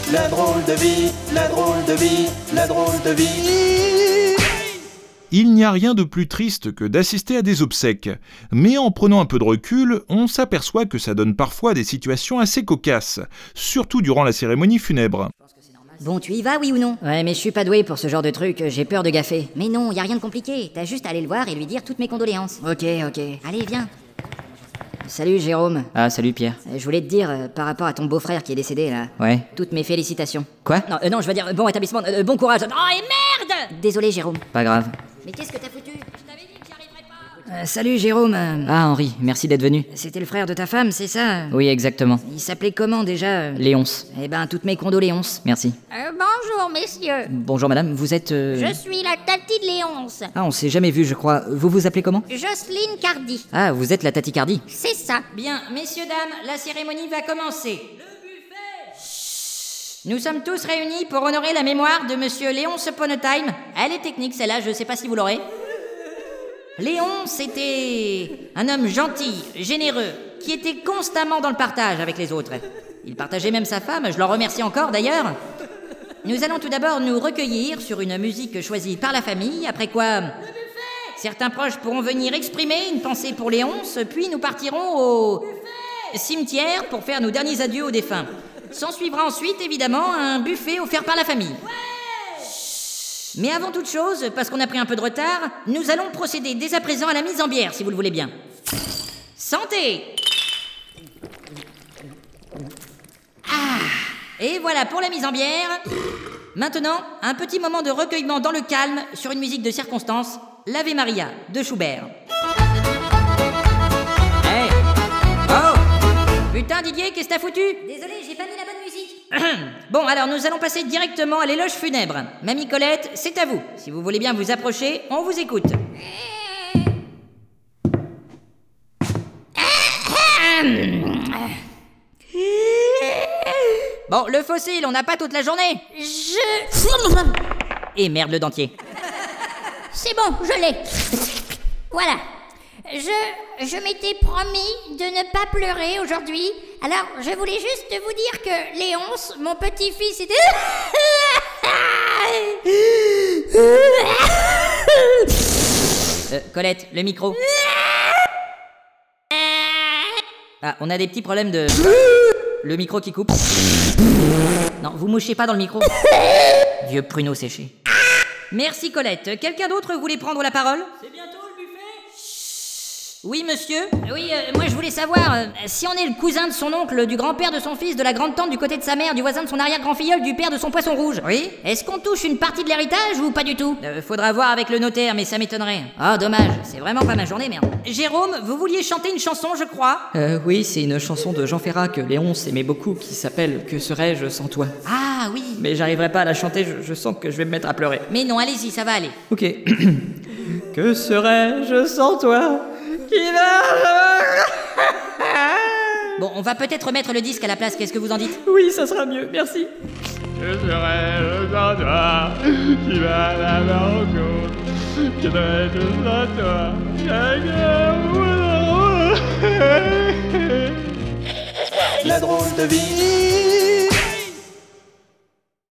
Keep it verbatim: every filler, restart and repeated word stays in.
la drôle de vie, la drôle de vie, la drôle de vie. Il n'y a rien de plus triste que d'assister à des obsèques. Mais en prenant un peu de recul, on s'aperçoit que ça donne parfois des situations assez cocasses, surtout durant la cérémonie funèbre. Bon, tu y vas, oui ou non? Ouais, mais je suis pas doué pour ce genre de truc, j'ai peur de gaffer. Mais non, y a rien de compliqué, t'as juste à aller le voir et lui dire toutes mes condoléances. Ok, ok. Allez, viens. Salut Jérôme. Ah, salut Pierre. Euh, Je voulais te dire, euh, par rapport à ton beau-frère qui est décédé, là... Ouais. Toutes mes félicitations. Quoi? Non, euh, non, je veux dire, euh, bon établissement, euh, bon courage... Oh, et merde! Désolé, Jérôme. Pas grave. Mais qu'est-ce que t'as foutu? Je t'avais dit que j'y arriverais pas. Euh, salut Jérôme. euh, Ah, Henri, merci d'être venu. C'était le frère de ta femme, c'est ça? Oui, exactement. Il s'appelait comment, déjà? euh Léonce. Eh ben, toutes mes condoléances. Merci. Euh, bonjour, messieurs. Bonjour madame, vous êtes... euh, Je suis la tati de Léonce. Ah, on s'est jamais vu, je crois. Vous vous appelez comment? Jocelyne Cardi. Ah, vous êtes la tachycardie. C'est ça. Bien, messieurs, dames, la cérémonie va commencer. Le buffet. Nous sommes tous réunis pour honorer la mémoire de monsieur Léonce Ponetime. Elle est technique, celle-là, je sais pas si vous l'aurez. Léonce était un homme gentil, généreux, qui était constamment dans le partage avec les autres. Il partageait même sa femme, je l'en remercie encore d'ailleurs. Nous allons tout d'abord nous recueillir sur une musique choisie par la famille, après quoi... Certains proches pourront venir exprimer une pensée pour Léonce, puis nous partirons au... cimetière pour faire nos derniers adieux aux défunts. S'en suivra ensuite, évidemment, un buffet offert par la famille. Mais avant toute chose, parce qu'on a pris un peu de retard, nous allons procéder dès à présent à la mise en bière, si vous le voulez bien. Santé! Ah! Et voilà pour la mise en bière. Maintenant, un petit moment de recueillement dans le calme sur une musique de circonstance, l'Ave Maria de Schubert. Hey! Oh! Putain, Didier, qu'est-ce que t'as foutu? Désolé, j'ai pas mis la bonne musique. Bon, alors nous allons passer directement à l'éloge funèbre. Mamie Colette, c'est à vous. Si vous voulez bien vous approcher, on vous écoute. Bon, le fossile, on n'a pas toute la journée. Je... Et merde le dentier. C'est bon, je l'ai. Voilà. Je, je m'étais promis de ne pas pleurer aujourd'hui. Alors, je voulais juste vous dire que Léonce, mon petit-fils, était... Euh, Colette, le micro. Ah, on a des petits problèmes de... Le micro qui coupe. Non, vous mouchez pas dans le micro. Vieux pruneau séché. Merci Colette. Quelqu'un d'autre voulait prendre la parole? C'est bientôt le buffet? Oui, monsieur? Oui, euh, moi je voulais savoir, euh, si on est le cousin de son oncle, du grand-père de son fils, de la grande-tante du côté de sa mère, du voisin de son arrière-grand-filleul, du père de son poisson rouge. Oui? Est-ce qu'on touche une partie de l'héritage ou pas du tout? euh, Faudra voir avec le notaire, mais ça m'étonnerait. Ah, dommage, c'est vraiment pas ma journée, merde. Jérôme, vous vouliez chanter une chanson, je crois? Euh, oui, c'est une chanson de Jean Ferrat que Léonce aimait beaucoup, qui s'appelle « Que serais-je sans toi ?» Ah, oui. Mais j'arriverai pas à la chanter, je, je sens que je vais me mettre à pleurer. Mais non, allez-y, ça va aller. Ok. Que serais-je sans toi qui va... Bon, on va peut-être remettre le disque à la place, qu'est-ce que vous en dites? Oui, ça sera mieux, merci. Que serais-je sans toi qui va la rencontre? Que serais-je sans toi? La drôle de vie.